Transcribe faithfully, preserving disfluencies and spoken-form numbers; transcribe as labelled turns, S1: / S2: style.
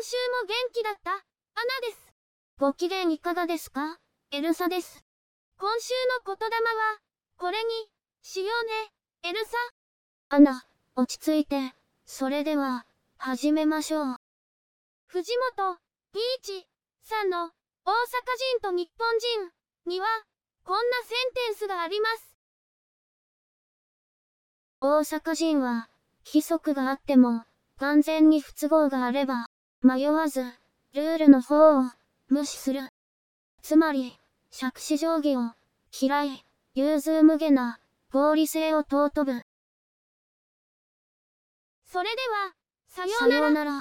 S1: 週も元気だった、アナです。ご機嫌いかがですか、エルサです。今週の言霊は、これに、しようね、エルサ。アナ、落ち着いて、それでは、始めましょう。藤本、ピーチ、さんの、大阪人と日本人、には、こんなセンテンスがあります。大阪人は、規則があっても、完全に不都合があれば、迷わず、ルールの方を、無視する。つまり、杓子定規を、嫌い、融通無下な、合理性を尊ぶ。それでは、さようなら。